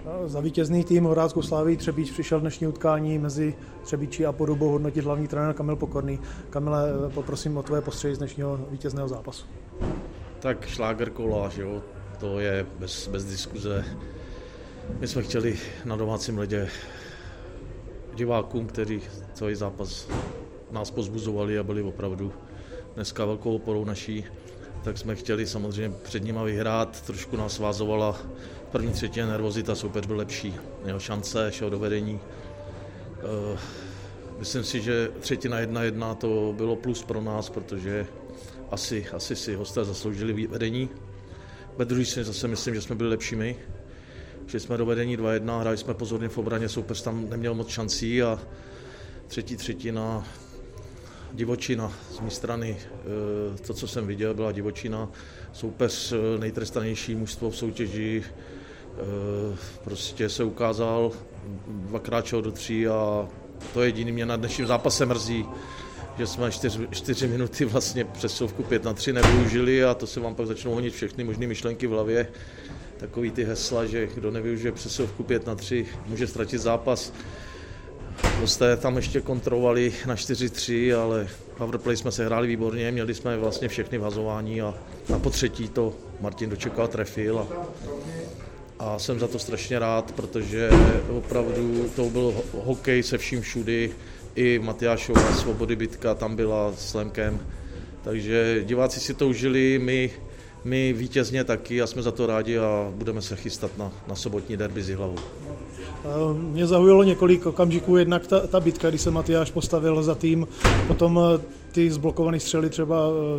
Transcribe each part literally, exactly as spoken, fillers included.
Za vítězný tým Horáckou Sláví Třebíč přišel dnešní utkání mezi Třebíči a Porubou hodnotit hlavní trenér Kamil Pokorný. Kamile, poprosím o tvoje postřehy z dnešního vítězného zápasu. Tak šláger kola, že jo? To je bez, bez diskuze. My jsme chtěli na domácím ledě divákům, kteří celý zápas nás pozbuzovali a byli opravdu dneska velkou oporou naší, tak jsme chtěli samozřejmě před nima vyhrát. Trošku nás vázovala první třetině nervozita, soupeř byl lepší, měl šance, šel do vedení. Myslím si, že třetina jedna jedna to bylo plus pro nás, protože asi, asi si hosté zasloužili vedení. Ve druhé si zase myslím, že jsme byli lepšími. Šli jsme do vedení dva jedna, hráli jsme pozorně v obraně, soupeř tam neměl moc šancí a třetí třetina divočina z mé strany. To, co jsem viděl, byla divočina. Soupeř nejtrestanější mužstvo v soutěži prostě se ukázal, dvakrát šel do tří a to jediný mě na dnešním zápase mrzí, že jsme čtyři, čtyři minuty vlastně přesovku pět na tři nevyužili a to se vám pak začnou honit všechny možné myšlenky v hlavě. Takový ty hesla, že kdo nevyužije přesovku pět na tři, může ztratit zápas. Hosté tam ještě kontrolovali na čtyři tři, ale powerplay jsme se hráli výborně, měli jsme vlastně všechny vhazování a na potřetí to Martin dočekal, trefil a, a jsem za to strašně rád, protože opravdu to byl hokej se vším všudy, i Matyášova Svobody bitka tam byla s Lemkem, takže diváci si to užili, my, my vítězně taky a jsme za to rádi a budeme se chystat na, na sobotní derby s Jihlavou. Mě zaujalo několik okamžiků, jednak ta, ta bitka, kdy se Matyáš postavil za tým, potom ty zblokované střely, třeba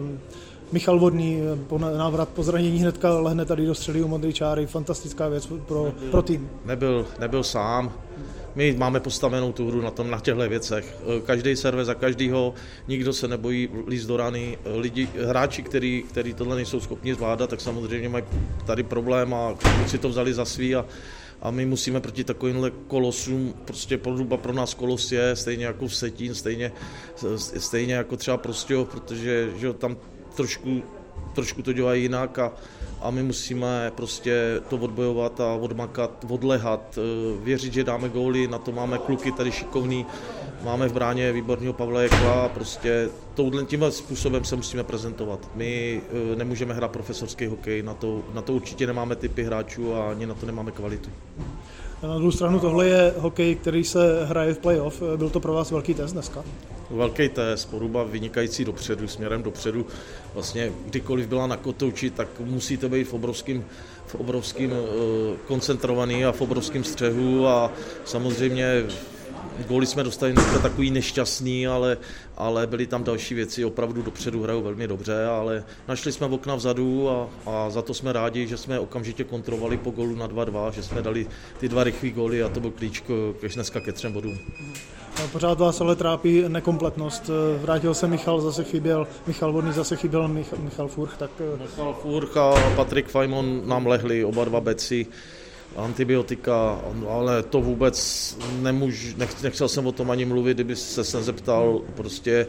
Michal Vodný, po návrat po zranění hnedka lehne tady do střely u modré čáry, fantastická věc pro, nebyl, pro tým. Nebyl, nebyl sám, my máme postavenou tu hru na, tom, na těchto věcech, každý serve za každýho, nikdo se nebojí líst do rany, lidi, hráči, který, který tohle nejsou schopni zvládat, tak samozřejmě mají tady problém a si to vzali za svý a A my musíme proti takovýmhle kolosům, prostě Poruba pro nás kolos je, stejně jako v Setín, stejně, stejně jako třeba Prostějov, protože že tam trošku, trošku to dělají jinak a, a my musíme prostě to odbojovat a odmakat, odlehat, věřit, že dáme góly, na to máme kluky tady šikovný, máme v bráně výborného Pavla Jekla a prostě touhle, tímhle způsobem se musíme prezentovat. My nemůžeme hrát profesorský hokej, na to, na to určitě nemáme typy hráčů a ani na to nemáme kvalitu. Na druhou stranu tohle je hokej, který se hraje v playoff. Byl to pro vás velký test dneska? Velký test, Poruba vynikající dopředu, směrem dopředu. Vlastně kdykoliv byla na kotouči, tak musíte být v obrovským, v obrovským uh, koncentrovaný a v obrovském střehu a samozřejmě góly jsme dostali dneska takový nešťastný, ale, ale byly tam další věci, opravdu dopředu hrajou velmi dobře, ale našli jsme okna vzadu a, a za to jsme rádi, že jsme okamžitě kontrolovali po gólu na dva dva, že jsme dali ty dva rychlý góly a to byl klíč k, dneska ke třem bodům. Pořád vás ale trápí nekompletnost. Vrátil se Michal, zase chyběl, Michal Vodný, zase chyběl Michal, Michal Furch. Tak... Michal Furch a Patrik Fajmon nám lehli, oba dva beci. Antibiotika, ale to vůbec nemůžu, nechtěl jsem o tom ani mluvit, kdyby se sem zeptal, prostě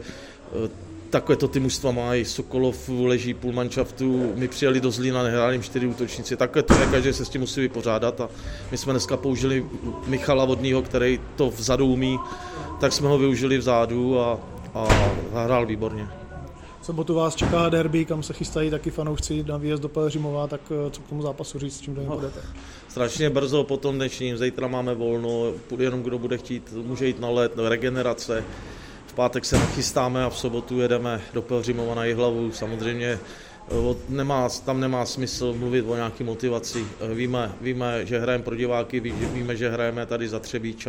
takové to ty mužstva mají, Sokolov leží půl manšaftu, my přijeli do Zlína, nehráli jim čtyři útočníci, takhle to je, každý se s tím musí vypořádat a my jsme dneska použili Michala Vodnýho, který to vzadu umí, tak jsme ho využili vzadu a, a hrál výborně. V sobotu vás čeká derby, kam se chystají taky fanoušci na výjezd do Pelhřimova, tak co k tomu zápasu říct, s čím do něj budete? Strašně brzo po tom dnešním, zítra máme volno, jenom kdo bude chtít, může jít na let, regenerace. V pátek se nachystáme a v sobotu jedeme do Pelhřimova na Jihlavu. Samozřejmě nemá, tam nemá smysl mluvit o nějaké motivaci. Víme, víme, že hrajeme pro diváky, víme, že hrajeme tady za Třebíč a,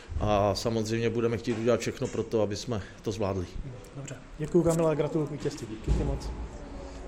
a samozřejmě budeme chtít udělat všechno pro to, aby jsme to zvládli. Dobře, děkuji Kamile, gratuluju k vítězství. Díky moc.